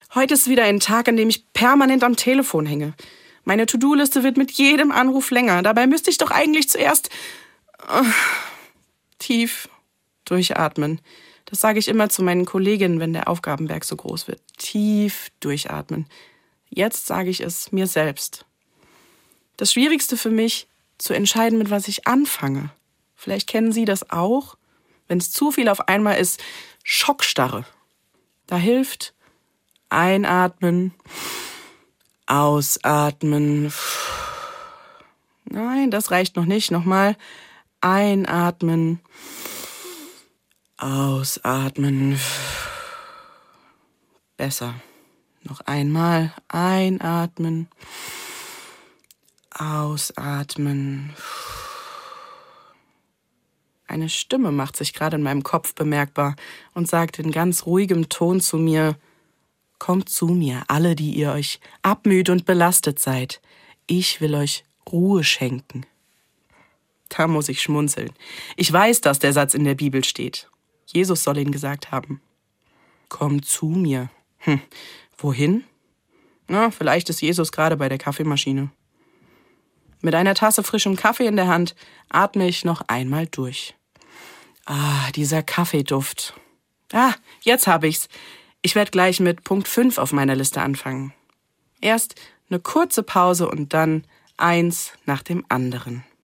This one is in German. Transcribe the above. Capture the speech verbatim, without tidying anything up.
Heute ist wieder ein Tag, an dem ich permanent am Telefon hänge. Meine To-Do-Liste wird mit jedem Anruf länger. Dabei müsste ich doch eigentlich zuerst uh, tief durchatmen. Das sage ich immer zu meinen Kolleginnen, wenn der Aufgabenberg so groß wird. Tief durchatmen. Jetzt sage ich es mir selbst. Das Schwierigste für mich, zu entscheiden, mit was ich anfange. Vielleicht kennen Sie das auch. Wenn es zu viel auf einmal ist, Schockstarre. Da hilft einatmen, ausatmen. Nein, das reicht noch nicht. Nochmal einatmen, ausatmen. Besser. Noch einmal einatmen, ausatmen. Eine Stimme macht sich gerade in meinem Kopf bemerkbar und sagt in ganz ruhigem Ton zu mir: Kommt zu mir, alle, die ihr euch abmüht und belastet seid. Ich will euch Ruhe schenken. Da muss ich schmunzeln. Ich weiß, dass der Satz in der Bibel steht. Jesus soll ihn gesagt haben. Kommt zu mir. Hm, wohin? Na, vielleicht ist Jesus gerade bei der Kaffeemaschine. Mit einer Tasse frischem Kaffee in der Hand atme ich noch einmal durch. Ah, dieser Kaffeeduft. Ah, jetzt habe ich's. Ich werde gleich mit Punkt fünf auf meiner Liste anfangen. Erst eine kurze Pause und dann eins nach dem anderen.